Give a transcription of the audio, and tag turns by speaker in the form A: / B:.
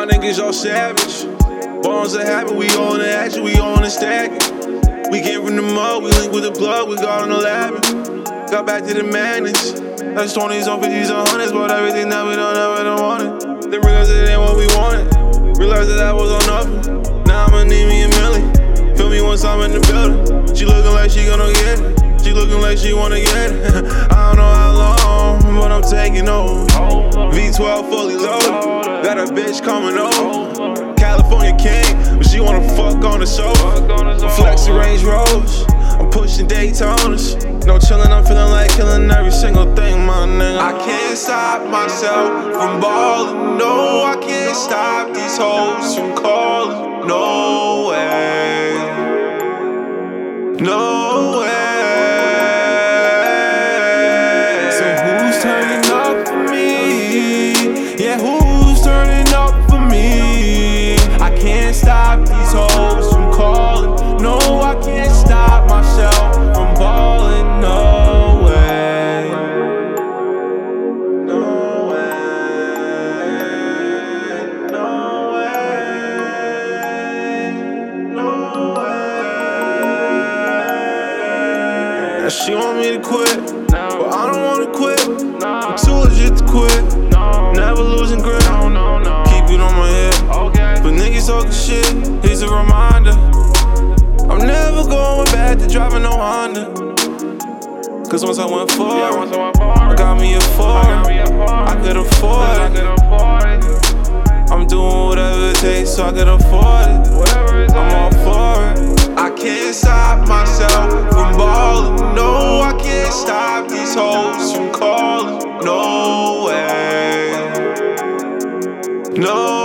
A: my niggas all savage. Bones are happy, we on the action, we on the stack. We came from the mud, we linked with the plug, we got on the lab. Got back to the madness. That's 20s on 50s on 100s, but everything that we don't ever want it. They realized it ain't what we wanted. Realized that I was on nothing. Now I'ma need me a million. Feel me once I'm in the building. She looking like she gonna get it. She looking like she wanna get it. I don't know how long, but I'm taking over. V12 fully loaded. Got a bitch coming over. California king, but she wanna fuck on the sofa. Flexing Range Rovers. I'm pushing Daytonas. No chillin', I'm feeling like killing every single thing, my nigga. I can't stop myself from ballin'. No, I can't stop these hoes from calling. No way. No way. So who's turning up for me? Yeah, who's turning up for me? I can't stop these hoes from calling. No, I can't stop myself from ballin'. No way. No way. No way. No way. She want me to quit, but I don't wanna quit. I'm too legit to quit. Never losing grip. Keep it on my head. But niggas talking shit, here's a reminder. I'm never going back to driving no Honda. Cause once I went forward, I got me a Ford. I could afford it. I'm doing whatever it takes so I could afford it. I'm all for it. I can't stop myself from ballin'. No, I can't stop these hoes from calling. No way. No